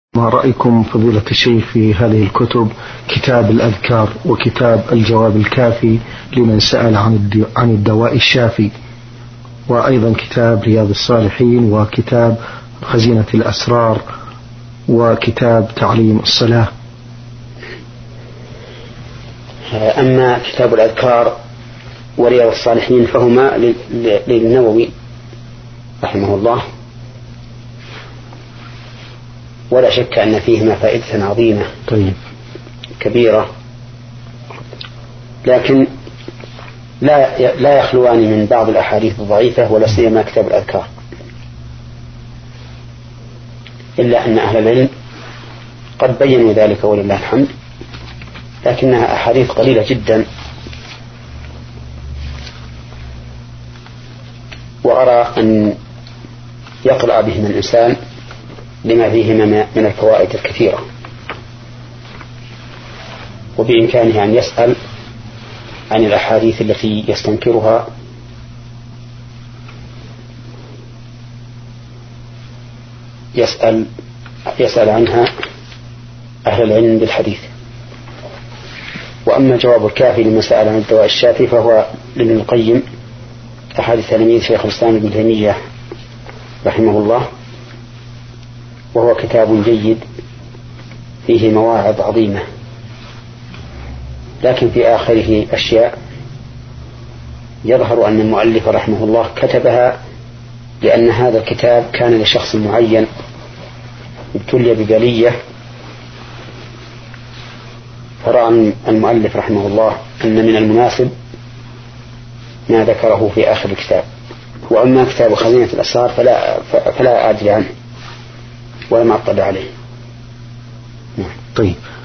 ما رأيكم فضيلة الشيخ في هذه الكتب، كتاب الأذكار وكتاب الجواب الكافي لمن سأل عن الدواء الشافي، وأيضا كتاب رياض الصالحين وكتاب خزينة الأسرار وكتاب تعليم الصلاة؟ أما كتاب الأذكار ورياض الصالحين فهما للنووي رحمه الله، ولا شك أن فيهما فائدة عظيمة كبيرة، لكن لا يخلوان من بعض الأحاديث الضعيفة، ولا سيما كتاب الأذكار، إلا أن أهل العلم قد بينوا ذلك ولله الحمد، لكنها أحاديث قليلة جدا، وأرى أن يقرأ بهما الإنسان لما فيهما من الفوائد الكثيرة، وبإمكانه أن يسأل عن الأحاديث التي يستنكرها يسأل عنها أهل العلم بالحديث. وأما الجواب الكافي لمن سأل عن الدواء الشافي فهو لابن القيم أحد تلاميذ شيخ الإسلام ابن تيمية رحمه الله، وهو كتاب جيد فيه مواعظ عظيمة، لكن في آخره أشياء يظهر أن المؤلف رحمه الله كتبها لأن هذا الكتاب كان لشخص معين ابتلي ببلية، فرأى المؤلف رحمه الله أن من المناسب ما ذكره في آخر الكتاب. وأما كتاب خزينة الأسرار فلا أدري عنه ولم أطلع عليه. طيب.